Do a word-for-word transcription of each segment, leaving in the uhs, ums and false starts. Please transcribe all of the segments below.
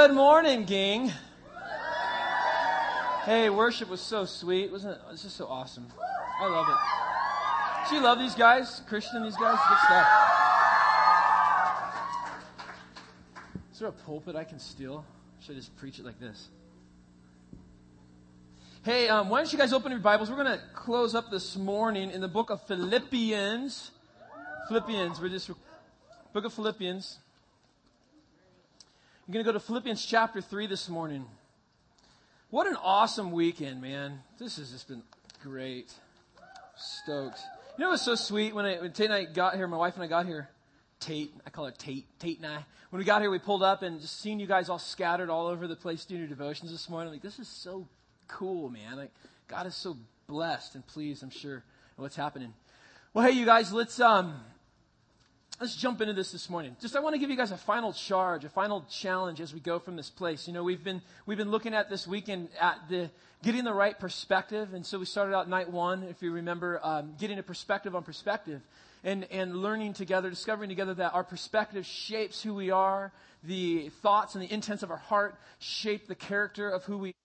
Good morning, gang. Hey, worship was so sweet, wasn't it? It was just so awesome. I love it. Do you love these guys? Christian, these guys? Good stuff. Is there a pulpit I can steal? Should I just preach it like this? Hey, um, why don't you guys open your Bibles? We're going to close up this morning in the book of Philippians. Philippians, we're just, book of Philippians. I'm going to go to Philippians chapter three this morning. What an awesome weekend, man. This has just been great. Stoked. You know what was so sweet? When, I, when Tate and I got here, my wife and I got here, Tate, I call her Tate, Tate and I. When we got here, we pulled up and just seeing you guys all scattered all over the place doing your devotions this morning. I'm like, this is so cool, man. Like, God is so blessed and pleased, I'm sure, at what's happening. Well, hey, you guys, let's... um. Let's jump into this this morning. Just I want to give you guys a final charge, a final challenge as we go from this place. You know, we've been we've been looking at this weekend at the getting the right perspective, and so we started out night one, if you remember, um, getting a perspective on perspective, and and learning together, discovering together that our perspective shapes who we are. The thoughts and the intents of our heart shape the character of who we are.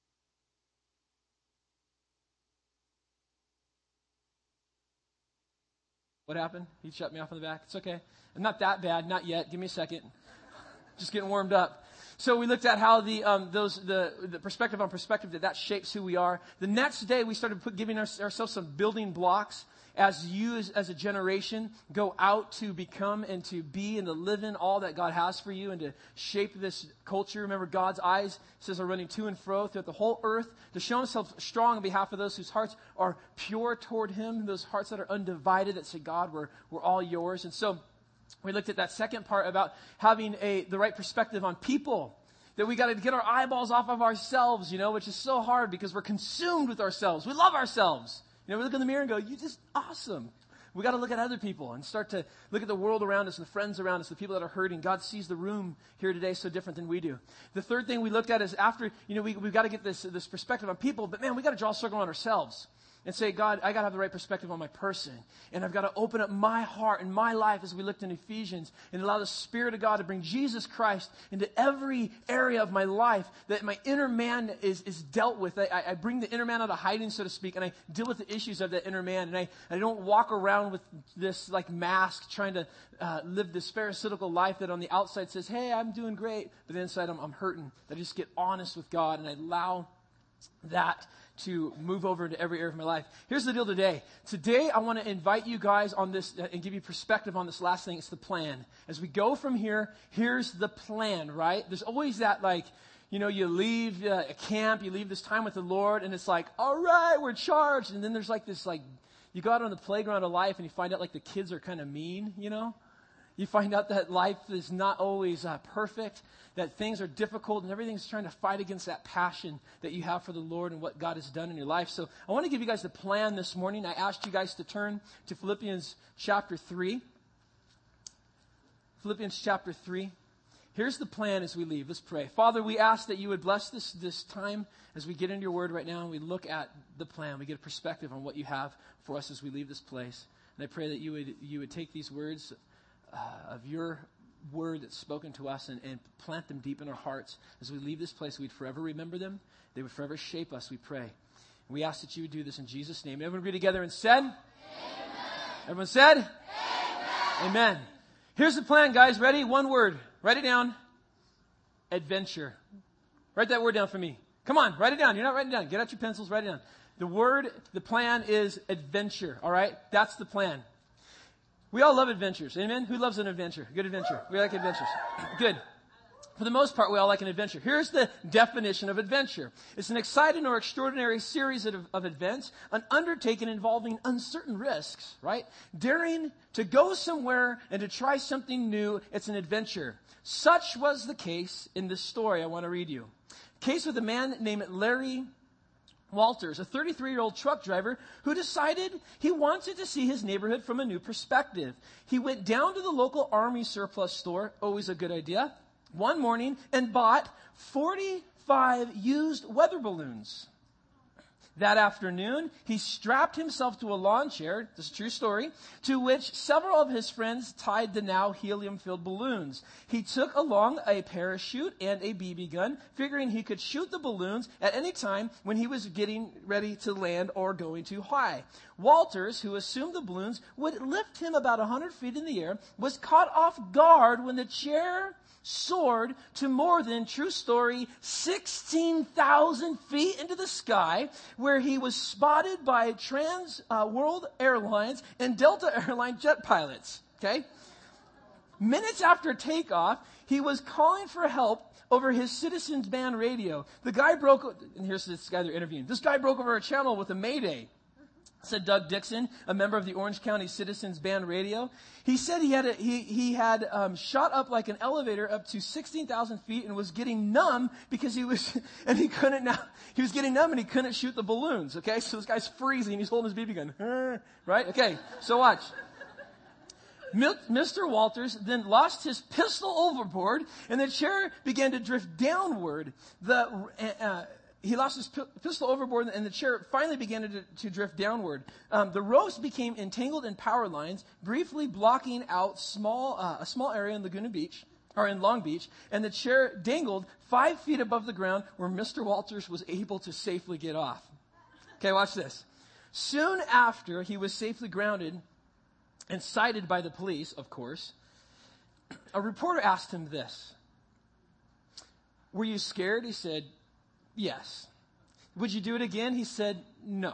What happened? He shut me off in the back. It's okay. I'm not that bad. Not yet. Give me a second. Just getting warmed up. So we looked at how the um, those the the perspective on perspective that that shapes who we are. The next day we started put, giving our, ourselves some building blocks as you as, as a generation go out to become and to be and to live in all that God has for you and to shape this culture. Remember, God's eyes, says, are running to and fro throughout the whole earth to show himself strong on behalf of those whose hearts are pure toward him, those hearts that are undivided, that say, God, we're, we're all yours. And so we looked at that second part about having a the right perspective on people. That we got to get our eyeballs off of ourselves, you know, which is so hard because we're consumed with ourselves. We love ourselves. You know, we look in the mirror and go, you're just awesome. We got to look at other people and start to look at the world around us and the friends around us, the people that are hurting. God sees the room here today so different than we do. The third thing we looked at is after, you know, we, we've got to get this, this perspective on people, but man, we got to draw a circle on ourselves. And say, God, I got to have the right perspective on my person. And I've got to open up my heart and my life as we looked in Ephesians and allow the Spirit of God to bring Jesus Christ into every area of my life that my inner man is, is dealt with. I, I bring the inner man out of hiding, so to speak, and I deal with the issues of that inner man. And I, I don't walk around with this like mask trying to uh, live this pharisaical life that on the outside says, hey, I'm doing great. But inside I'm, I'm hurting. I just get honest with God and I allow that to move over into every area of my life. Here's the deal today. Today, I want to invite you guys on this uh, and give you perspective on this last thing. It's the plan. As we go from here, here's the plan, right? There's always that like, you know, you leave uh, a camp, you leave this time with the Lord, and it's like, all right, we're charged. And then there's like this like, you go out on the playground of life and you find out like the kids are kind of mean, you know? You find out that life is not always uh, perfect, that things are difficult, and everything's trying to fight against that passion that you have for the Lord and what God has done in your life. So I want to give you guys the plan this morning. I asked you guys to turn to Philippians chapter three. Philippians chapter three. Here's the plan as we leave. Let's pray. Father, we ask that you would bless this, this time as we get into your word right now and we look at the plan. We get a perspective on what you have for us as we leave this place. And I pray that you would you would take these words Uh, of your word that's spoken to us and, and plant them deep in our hearts. As we leave this place, we'd forever remember them. They would forever shape us, we pray. And we ask that you would do this in Jesus' name. Everyone agree together and said? Amen. Everyone said? Amen. Amen. Here's the plan, guys. Ready? One word. Write it down. Adventure. Write that word down for me. Come on, write it down. You're not writing it down. Get out your pencils, write it down. The word, the plan is adventure, all right? That's the plan. We all love adventures. Amen? Who loves an adventure? Good adventure. We like adventures. Good. For the most part, we all like an adventure. Here's the definition of adventure. It's an exciting or extraordinary series of, of events, an undertaking involving uncertain risks, right? Daring to go somewhere and to try something new. It's an adventure. Such was the case in this story I want to read you. Case with a man named Larry Walters, a thirty-three-year-old truck driver who decided he wanted to see his neighborhood from a new perspective. He went down to the local Army surplus store, always a good idea, one morning and bought forty-five used weather balloons. That afternoon, he strapped himself to a lawn chair, this is a true story, to which several of his friends tied the now helium-filled balloons. He took along a parachute and a B B gun, figuring he could shoot the balloons at any time when he was getting ready to land or going too high. Walters, who assumed the balloons would lift him about one hundred feet in the air, was caught off guard when the chair soared to more than, true story, sixteen thousand feet into the sky, where he was spotted by Trans uh, World Airlines and Delta Airline jet pilots. Okay? Minutes after takeoff, he was calling for help over his Citizens Band radio. The guy broke, and here's this guy they're interviewing. This guy broke over a channel with a mayday, said Doug Dixon, a member of the Orange County Citizens Band radio. He said he had a, he he had um, shot up like an elevator up to sixteen thousand feet and was getting numb because he was and he couldn't now he was getting numb and he couldn't shoot the balloons. Okay, so this guy's freezing. He's holding his B B gun. Right? Okay, so watch. Mister Walters then lost his pistol overboard and the chair began to drift downward. The uh, He lost his pistol overboard, and the chair finally began to, to drift downward. Um, the ropes became entangled in power lines, briefly blocking out small uh, a small area in Laguna Beach, or in Long Beach, and the chair dangled five feet above the ground, where Mister Walters was able to safely get off. Okay, watch this. Soon after he was safely grounded and cited by the police, of course, a reporter asked him this: "Were you scared?" He said, "Yes." "Would you do it again?" He said, "No."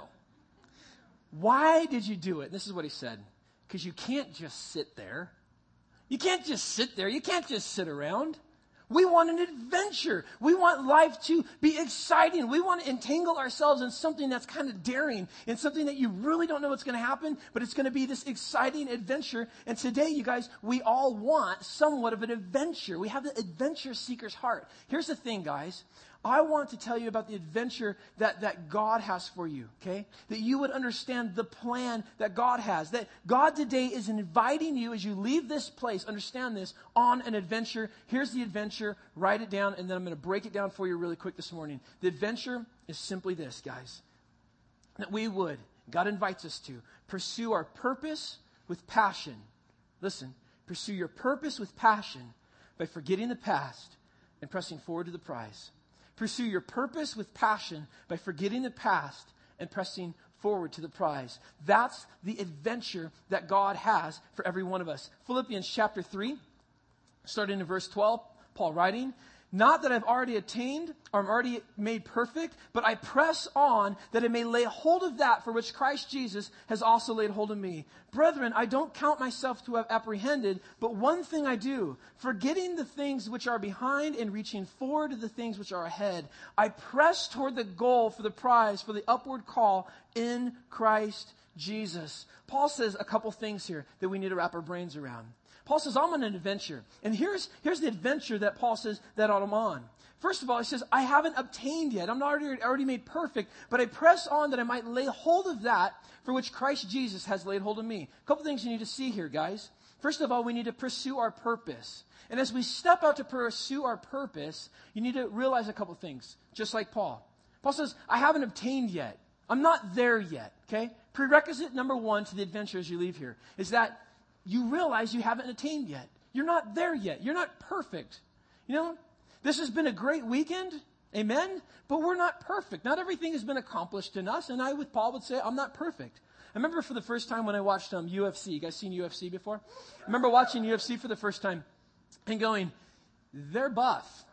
"Why did you do it?" This is what he said. "Because you can't just sit there. You can't just sit there. You can't just sit around. We want an adventure. We want life to be exciting. We want to entangle ourselves in something that's kind of daring, in something that you really don't know what's going to happen, but it's going to be this exciting adventure." And today, you guys, we all want somewhat of an adventure. We have the adventure seeker's heart. Here's the thing, guys. I want to tell you about the adventure that, that God has for you, okay? That you would understand the plan that God has. That God today is inviting you as you leave this place, understand this, on an adventure. Here's the adventure. Write it down, and then I'm going to break it down for you really quick this morning. The adventure is simply this, guys. That we would, God invites us to, pursue our purpose with passion. Listen, pursue your purpose with passion by forgetting the past and pressing forward to the prize. Pursue your purpose with passion by forgetting the past and pressing forward to the prize. That's the adventure that God has for every one of us. Philippians chapter three, starting in verse twelve, Paul writing, "Not that I've already attained or I'm already made perfect, but I press on that I may lay hold of that for which Christ Jesus has also laid hold of me. Brethren, I don't count myself to have apprehended, but one thing I do, forgetting the things which are behind and reaching forward to the things which are ahead, I press toward the goal for the prize, for the upward call in Christ Jesus." Paul says a couple things here that we need to wrap our brains around. Paul says, I'm on an adventure. And here's, here's the adventure that Paul says that I'm on. First of all, he says, I haven't obtained yet. I'm not already, already made perfect, but I press on that I might lay hold of that for which Christ Jesus has laid hold of me. A couple things you need to see here, guys. First of all, we need to pursue our purpose. And as we step out to pursue our purpose, you need to realize a couple things, just like Paul. Paul says, I haven't obtained yet. I'm not there yet, okay? Prerequisite number one to the adventure as you leave here is that you realize you haven't attained yet. You're not there yet. You're not perfect. You know, this has been a great weekend. Amen? But we're not perfect. Not everything has been accomplished in us. And I, with Paul, would say, I'm not perfect. I remember for the first time when I watched um, U F C. You guys seen U F C before? I remember watching U F C for the first time and going, they're buff.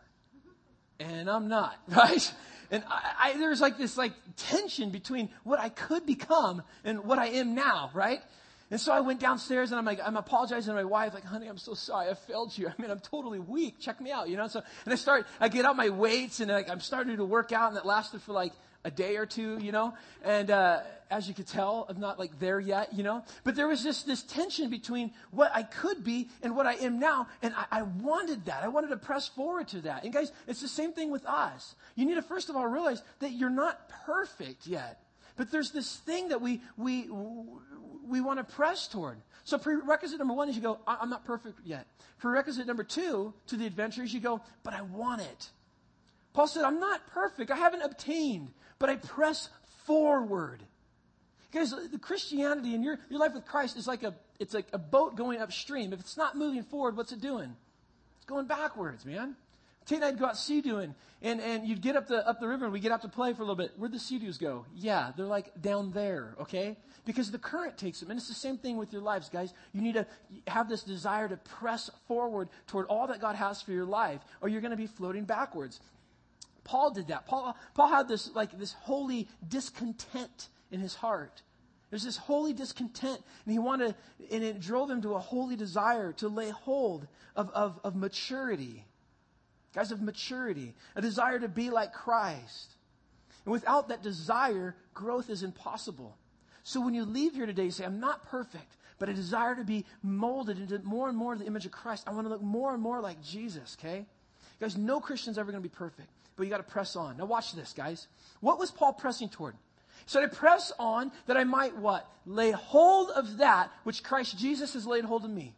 And I'm not, right? And I, I, there's like this like tension between what I could become and what I am now, right? And so I went downstairs and I'm like, I'm apologizing to my wife, like, honey, I'm so sorry, I failed you. I mean, I'm totally weak. Check me out, you know? So, and I start, I get out my weights and like, I'm starting to work out, and that lasted for like a day or two, you know? And, uh, as you could tell, I'm not like there yet, you know? But there was this, this tension between what I could be and what I am now. And I, I wanted that. I wanted to press forward to that. And guys, it's the same thing with us. You need to first of all realize that you're not perfect yet. But there's this thing that we we we want to press toward. So prerequisite number one is you go, I'm not perfect yet. Prerequisite number two to the adventure is you go, but I want it. Paul said, I'm not perfect. I haven't obtained, but I press forward. Guys, the Christianity and your, your life with Christ is like a, it's like a boat going upstream. If it's not moving forward, what's it doing? It's going backwards, man. Tate and I'd go out sea-dooing, and, and you'd get up the, up the river, and we'd get out to play for a little bit. Where'd the sea-doos go? Yeah, they're like down there, okay? Because the current takes them. And it's the same thing with your lives, guys. You need to have this desire to press forward toward all that God has for your life, or you're going to be floating backwards. Paul did that. Paul, Paul had this, like, this holy discontent in his heart. There's this holy discontent, and he wanted, and it drove him to a holy desire to lay hold of, of, of maturity. Guys, of maturity, a desire to be like Christ. And without that desire, growth is impossible. So when you leave here today, you say, I'm not perfect, but I desire to be molded into more and more of the image of Christ. I want to look more and more like Jesus, okay? Guys, no Christian's ever going to be perfect, but you got to press on. Now watch this, guys. What was Paul pressing toward? So I press on that I might what? Lay hold of that which Christ Jesus has laid hold of me.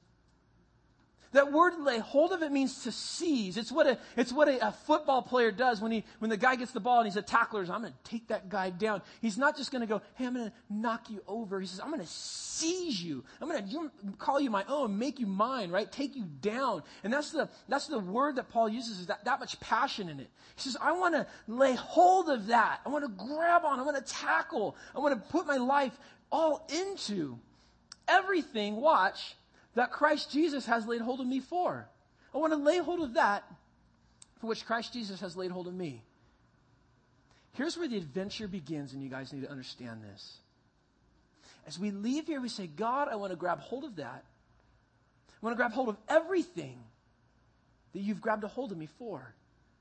That word lay hold of it means to seize. It's what a it's what a, a football player does when he when the guy gets the ball and he's a tackler. I'm going to take that guy down. He's not just going to go, hey, I'm going to knock you over. He says, I'm going to seize you. I'm going to call you my own, make you mine, right? Take you down. And that's the that's the word that Paul uses, is that, that much passion in it. He says, I want to lay hold of that. I want to grab on. I want to tackle. I want to put my life all into everything, watch, that Christ Jesus has laid hold of me for. I want to lay hold of that for which Christ Jesus has laid hold of me. Here's where the adventure begins, and you guys need to understand this. As we leave here, we say, God, I want to grab hold of that. I want to grab hold of everything that you've grabbed a hold of me for.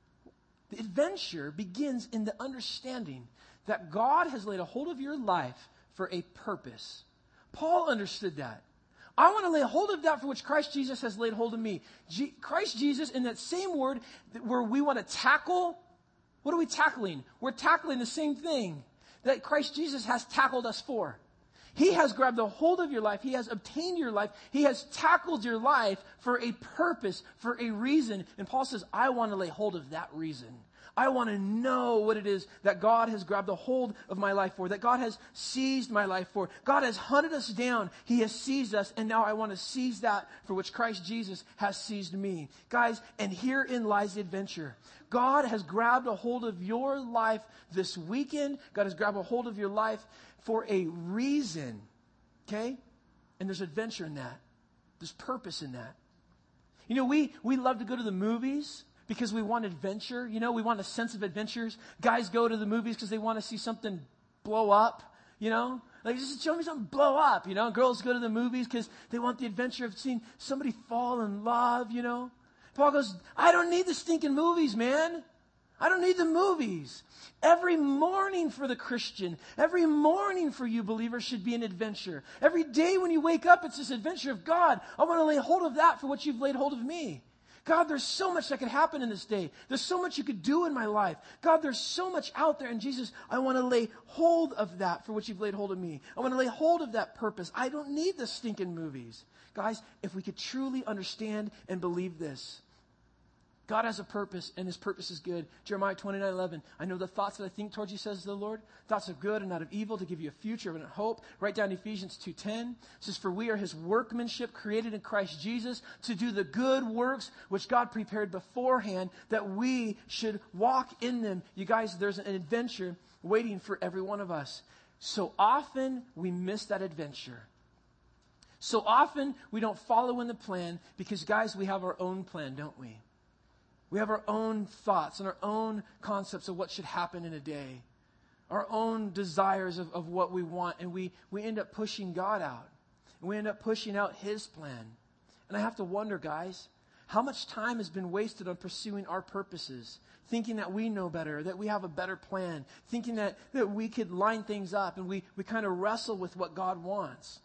The adventure begins in the understanding that God has laid a hold of your life for a purpose. Paul understood that. I want to lay hold of that for which Christ Jesus has laid hold of me. G- Christ Jesus, in that same word where we want to tackle, what are we tackling? We're tackling the same thing that Christ Jesus has tackled us for. He has grabbed a hold of your life. He has obtained your life. He has tackled your life for a purpose, for a reason. And Paul says, I want to lay hold of that reason. I want to know what it is that God has grabbed a hold of my life for, that God has seized my life for. God has hunted us down. He has seized us, and now I want to seize that for which Christ Jesus has seized me. Guys, and herein lies the adventure. God has grabbed a hold of your life this weekend. God has grabbed a hold of your life for a reason, okay? And there's adventure in that. There's purpose in that. You know, we, we love to go to the movies because we want adventure. You know, we want a sense of adventures. Guys go to the movies because they want to see something blow up, you know. Like, just show me something blow up, you know. Girls go to the movies because they want the adventure of seeing somebody fall in love, you know. Paul goes, I don't need the stinking movies, man. I don't need the movies. Every morning for the Christian, every morning for you believers should be an adventure. Every day when you wake up, it's this adventure of God. I want to lay hold of that for what you've laid hold of me. God, there's so much that could happen in this day. There's so much you could do in my life. God, there's so much out there. And Jesus, I want to lay hold of that for which you've laid hold of me. I want to lay hold of that purpose. I don't need the stinking movies. Guys, if we could truly understand and believe this, God has a purpose, and his purpose is good. Jeremiah twenty-nine eleven. I know the thoughts that I think towards you, says the Lord. Thoughts of good and not of evil, to give you a future and a hope. Write down Ephesians two ten. It says, for we are his workmanship, created in Christ Jesus, to do the good works which God prepared beforehand, that we should walk in them. You guys, there's an adventure waiting for every one of us. So often we miss that adventure. So often we don't follow in the plan because, guys, we have our own plan, don't we? We have our own thoughts and our own concepts of what should happen in a day. Our own desires of, of what we want. And we, we end up pushing God out. And we end up pushing out his plan. And I have to wonder, guys, how much time has been wasted on pursuing our purposes, thinking that we know better, that we have a better plan, thinking that, that we could line things up, and we, we kind of wrestle with what God wants.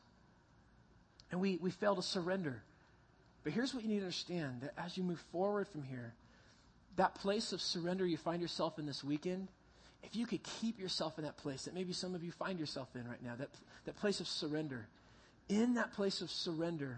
And we, we fail to surrender. But here's what you need to understand, that as you move forward from here, that place of surrender you find yourself in this weekend, if you could keep yourself in that place that maybe some of you find yourself in right now, that, that place of surrender, in that place of surrender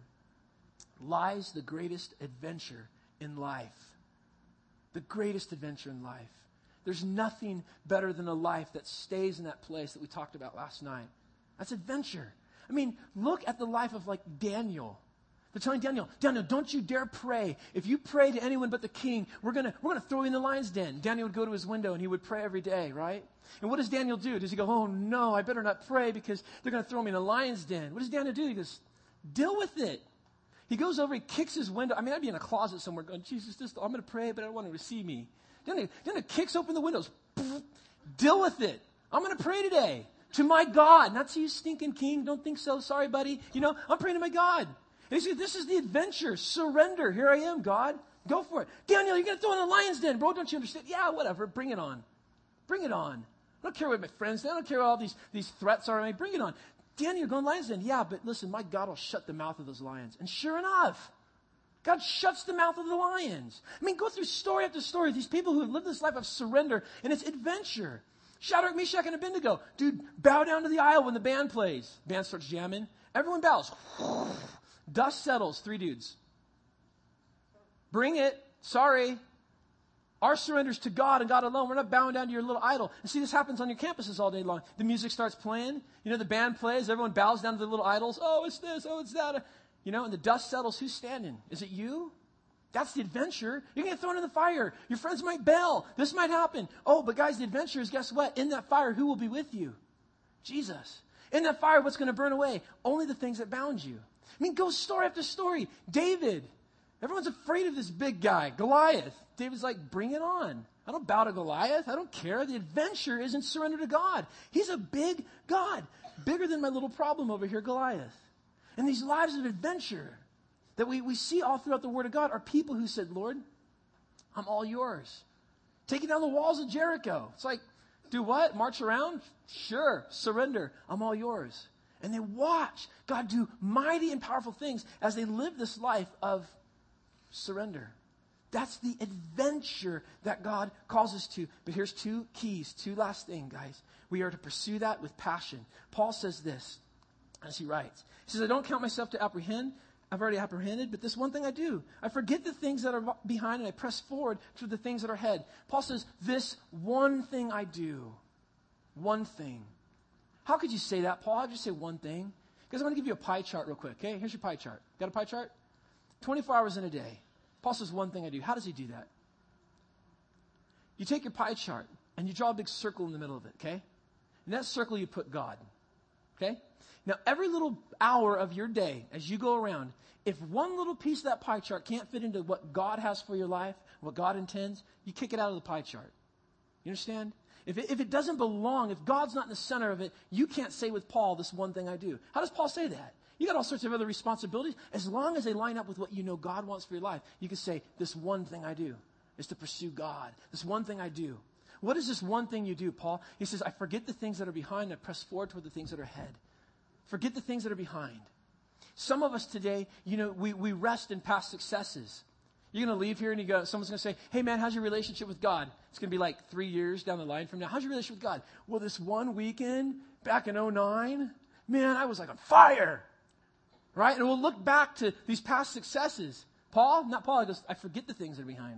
lies the greatest adventure in life. The greatest adventure in life. There's nothing better than a life that stays in that place that we talked about last night. That's adventure. I mean, look at the life of like Daniel. They're telling Daniel, Daniel, don't you dare pray. If you pray to anyone but the king, we're going to we're gonna throw you in the lion's den. Daniel would go to his window and he would pray every day, right? And what does Daniel do? Does he go, oh no, I better not pray because they're going to throw me in a lion's den? What does Daniel do? He goes, deal with it. He goes over, he kicks his window. I mean, I'd be in a closet somewhere going, Jesus, this, I'm going to pray, but I don't want him to see me. Daniel, Daniel kicks open the windows. Deal with it. I'm going to pray today to my God. Not to you, stinking king. Don't think so. Sorry, buddy. You know, I'm praying to my God. And he said, this is the adventure. Surrender. Here I am, God. Go for it. Daniel, you're going to throw in the lion's den, bro. Don't you understand? Yeah, whatever. Bring it on. Bring it on. I don't care what my friends say. I don't care what all these, these threats are. I mean, bring it on. Daniel, you're going to the lion's den. Yeah, but listen, my God will shut the mouth of those lions. And sure enough, God shuts the mouth of the lions. I mean, go through story after story. These people who have lived this life of surrender, and it's adventure. Shadrach, Meshach, and Abednego. Dude, bow down to the aisle when the band plays. Band starts jamming. Everyone bows. Dust settles. Three dudes. Bring it. Sorry. Our surrender's to God and God alone. We're not bowing down to your little idol. And see, this happens on your campuses all day long. The music starts playing. You know, the band plays. Everyone bows down to the little idols. Oh, it's this. Oh, it's that. You know, and the dust settles. Who's standing? Is it you? That's the adventure. You're going to get thrown in the fire. Your friends might bail. This might happen. Oh, but guys, the adventure is, guess what? In that fire, who will be with you? Jesus. In that fire, what's going to burn away? Only the things that bound you. I mean, go story after story. David. Everyone's afraid of this big guy, Goliath. David's like, bring it on. I don't bow to Goliath. I don't care. The adventure isn't surrender to God. He's a big God. Bigger than my little problem over here, Goliath. And these lives of adventure that we, we see all throughout the Word of God are people who said, Lord, I'm all yours. Taking down the walls of Jericho. It's like, do what? March around? Sure. Surrender. I'm all yours. And they watch God do mighty and powerful things as they live this life of surrender. That's the adventure that God calls us to. But here's two keys, two last things, guys. We are to pursue that with passion. Paul says this as he writes. He says, I don't count myself to apprehend. I've already apprehended, but this one thing I do. I forget the things that are behind and I press forward to the things that are ahead. Paul says, this one thing I do. One thing. How could you say that, Paul? How'd you say one thing? Because I'm going to give you a pie chart real quick, okay? Here's your pie chart. Got a pie chart? twenty-four hours in a day. Paul says one thing I do. How does he do that? You take your pie chart and you draw a big circle in the middle of it, okay? In that circle you put God, okay? Now, every little hour of your day, as you go around, if one little piece of that pie chart can't fit into what God has for your life, what God intends, you kick it out of the pie chart. You understand? If it, if it doesn't belong, if God's not in the center of it, you can't say with Paul, this one thing I do. How does Paul say that? You got all sorts of other responsibilities. As long as they line up with what you know God wants for your life, you can say, this one thing I do is to pursue God. This one thing I do. What is this one thing you do, Paul? He says, I forget the things that are behind and I press forward toward the things that are ahead. Forget the things that are behind. Some of us today, you know, we, we rest in past successes. You're going to leave here and you go, someone's going to say, hey man, how's your relationship with God? It's going to be like three years down the line from now. How's your relationship with God? Well, this one weekend back in oh nine, man, I was like on fire. Right? And we'll look back to these past successes. Paul, not Paul, he goes, I forget the things that are behind.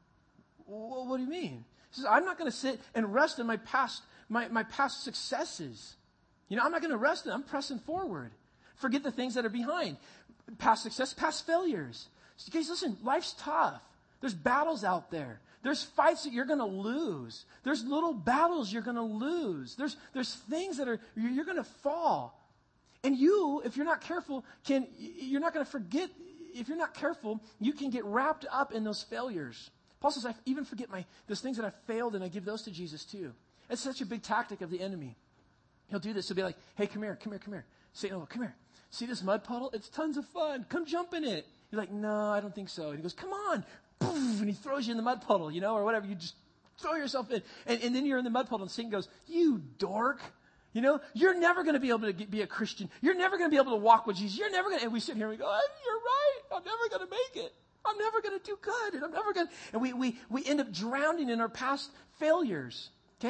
Well, what do you mean? He says, I'm not going to sit and rest in my past, my, my past successes. You know, I'm not going to rest in it. I'm pressing forward. Forget the things that are behind. Past success, past failures. So guys, listen, life's tough. There's battles out there. There's fights that you're going to lose. There's little battles you're going to lose. There's, there's things that are, you're going to fall. And you, if you're not careful, can, you're not going to forget, if you're not careful, you can get wrapped up in those failures. Paul says, I even forget my, those things that I failed and I give those to Jesus too. It's such a big tactic of the enemy. He'll do this. He'll be like, hey, come here, come here, come here. Satan will go, come here. See this mud puddle? It's tons of fun. Come jump in it. You're like, no, I don't think so. And he goes, come on. Poof, and he throws you in the mud puddle, you know, or whatever. You just throw yourself in. And, and then you're in the mud puddle and Satan goes, you dork. You know, you're never going to be able to get, be a Christian. You're never going to be able to walk with Jesus. You're never going to, and we sit here and we go, you're right. I'm never going to make it. I'm never going to do good. And I'm never going to, and we, we, we end up drowning in our past failures. Okay?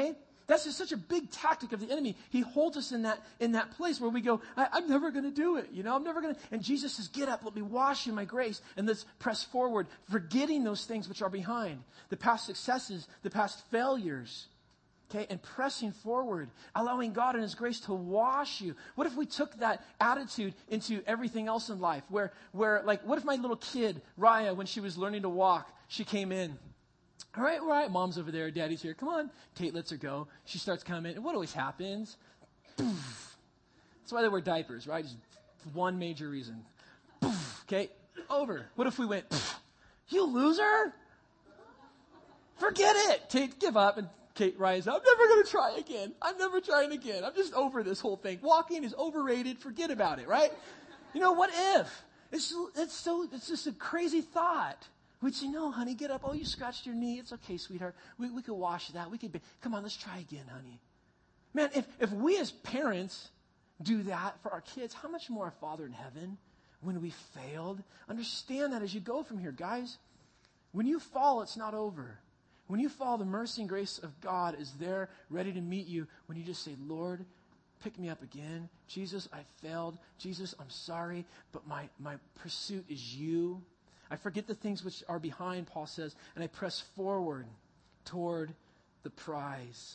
That's just such a big tactic of the enemy. He holds us in that, in that place where we go, I, I'm never going to do it. You know, I'm never going to. And Jesus says, get up, let me wash you in my grace. And let's press forward, forgetting those things which are behind. The past successes, the past failures. Okay, and pressing forward, allowing God in His grace to wash you. What if we took that attitude into everything else in life? Where, where, like, what if my little kid, Raya, when she was learning to walk, she came in. All right, all right, mom's over there, daddy's here. Come on. Kate lets her go. She starts coming. And what always happens? That's why they wear diapers, right? Just one major reason. Okay, over. What if we went, you loser? Forget it. Kate, give up. And Kate rises up. I'm never going to try again. I'm never trying again. I'm just over this whole thing. Walking is overrated. Forget about it, right? You know, what if? It's, it's so, it's just a crazy thought. We'd say, no, honey, get up. Oh, you scratched your knee. It's okay, sweetheart. We, we could wash that. We could be, come on, let's try again, honey. Man, if, if we as parents do that for our kids, how much more our Father in heaven when we failed? Understand that as you go from here, guys. When you fall, it's not over. When you fall, the mercy and grace of God is there ready to meet you when you just say, Lord, pick me up again. Jesus, I failed. Jesus, I'm sorry, but my, my pursuit is you. I forget the things which are behind, Paul says, and I press forward toward the prize.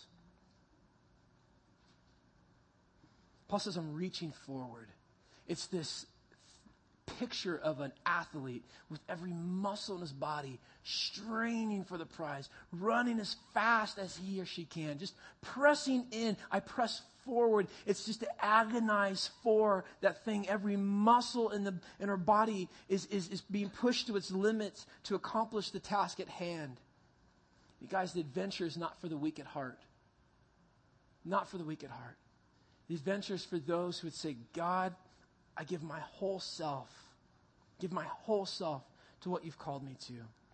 Paul says, I'm reaching forward. It's this picture of an athlete with every muscle in his body straining for the prize, running as fast as he or she can, just pressing in. I press forward. It's just to agonize for that thing. Every muscle in the in our body is, is, is being pushed to its limits to accomplish the task at hand. You guys, the adventure is not for the weak at heart. Not for the weak at heart. The adventure is for those who would say, God, I give my whole self, give my whole self to what you've called me to.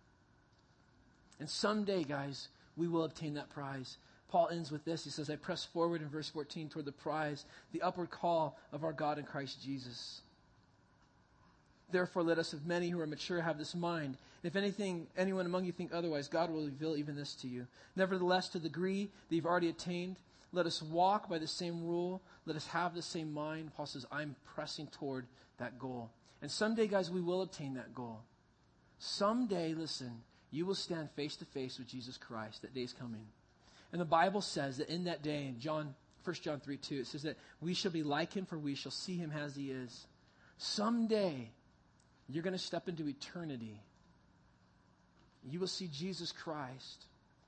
And someday, guys, we will obtain that prize. Paul ends with this. He says, I press forward in verse fourteen toward the prize, the upward call of our God in Christ Jesus. Therefore, let us of many who are mature have this mind. If anything, anyone among you think otherwise, God will reveal even this to you. Nevertheless, to the degree that you've already attained, let us walk by the same rule. Let us have the same mind. Paul says, I'm pressing toward that goal. And someday, guys, we will obtain that goal. Someday, listen, you will stand face to face with Jesus Christ. That day is coming. And the Bible says that in that day, in John, First John three two, it says that we shall be like him, for we shall see him as he is. Someday, you're going to step into eternity. You will see Jesus Christ.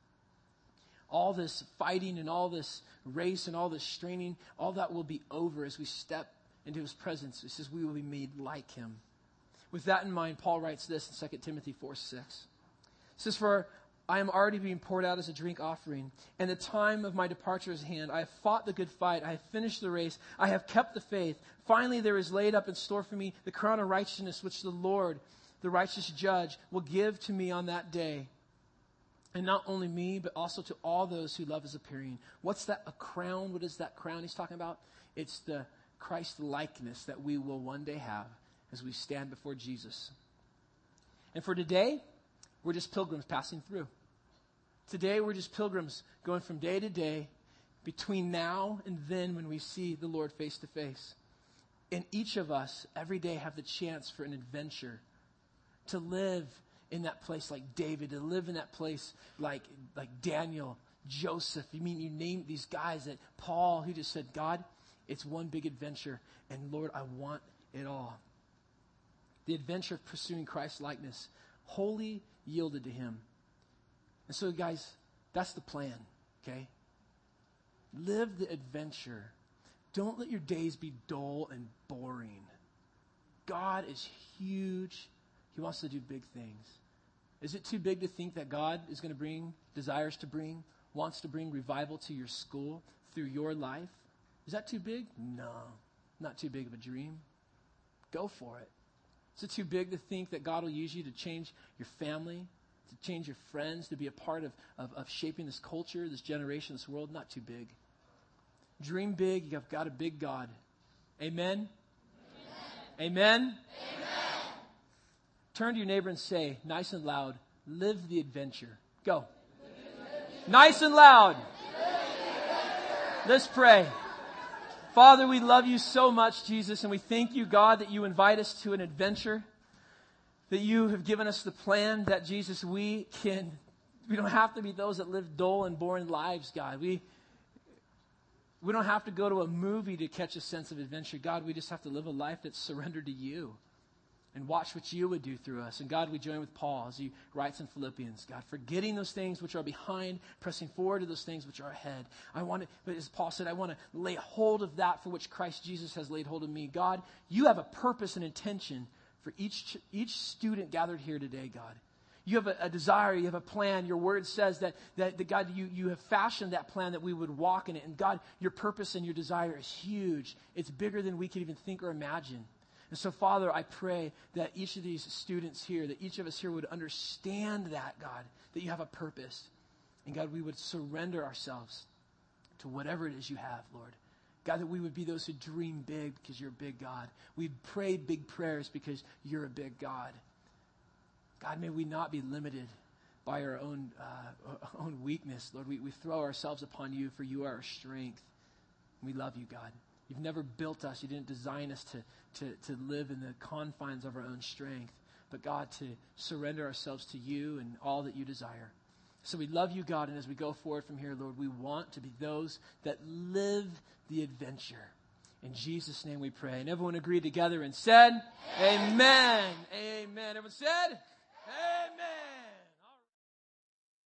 All this fighting and all this race and all this straining, all that will be over as we step into his presence. It says we will be made like him. With that in mind, Paul writes this in Second Timothy four six. It says, for I am already being poured out as a drink offering, and the time of my departure is at hand. I have fought the good fight. I have finished the race. I have kept the faith. Finally, there is laid up in store for me the crown of righteousness, which the Lord, the righteous judge, will give to me on that day. And not only me, but also to all those who love his appearing. What's that? A crown? What is that crown he's talking about? It's the Christ likeness that we will one day have as we stand before Jesus. And for today, we're just pilgrims passing through. Today, we're just pilgrims going from day to day between now and then when we see the Lord face to face. And each of us, every day, have the chance for an adventure to live in that place like David, to live in that place like, like Daniel, Joseph. You mean, you name these guys that Paul, who just said, God, it's one big adventure. And Lord, I want it all. The adventure of pursuing Christ's likeness, wholly yielded to him. And so, guys, that's the plan, okay? Live the adventure. Don't let your days be dull and boring. God is huge. He wants to do big things. Is it too big to think that God is going to bring, desires to bring, wants to bring revival to your school through your life? Is that too big? No, not too big of a dream. Go for it. Is it too big to think that God will use you to change your family, to change your friends, to be a part of, of, of shaping this culture, this generation, this world? Not too big. Dream big. You've got a big God. Amen? Amen? Amen? Amen. Turn to your neighbor and say, nice and loud, live the adventure. Go. Nice and loud. Let's pray. Father, we love you so much, Jesus, and we thank you, God, that you invite us to an adventure, that you have given us the plan that, Jesus, we can, we don't have to be those that live dull and boring lives, God. We, we don't have to go to a movie to catch a sense of adventure. God, we just have to live a life that's surrendered to you and watch what you would do through us. And God, we join with Paul as he writes in Philippians, God, forgetting those things which are behind, pressing forward to those things which are ahead. I want to, but as Paul said, I want to lay hold of that for which Christ Jesus has laid hold of me. God, you have a purpose and intention for each, each student gathered here today, God. You have a, a desire, you have a plan. Your word says that, that, that God, you, you have fashioned that plan that we would walk in it. And God, your purpose and your desire is huge. It's bigger than we could even think or imagine. And so, Father, I pray that each of these students here, that each of us here would understand that, God, that you have a purpose. And God, we would surrender ourselves to whatever it is you have, Lord. God, that we would be those who dream big because you're a big God. We'd pray big prayers because you're a big God. God, may we not be limited by our own uh, own weakness, Lord. We, we throw ourselves upon you, for you are our strength. We love you, God. You've never built us. You didn't design us to, to, to live in the confines of our own strength. But God, to surrender ourselves to you and all that you desire. So we love you, God, and as we go forward from here, Lord, we want to be those that live the adventure. In Jesus' name we pray. And everyone agreed together and said, Amen. Amen. Amen. Everyone said, Amen.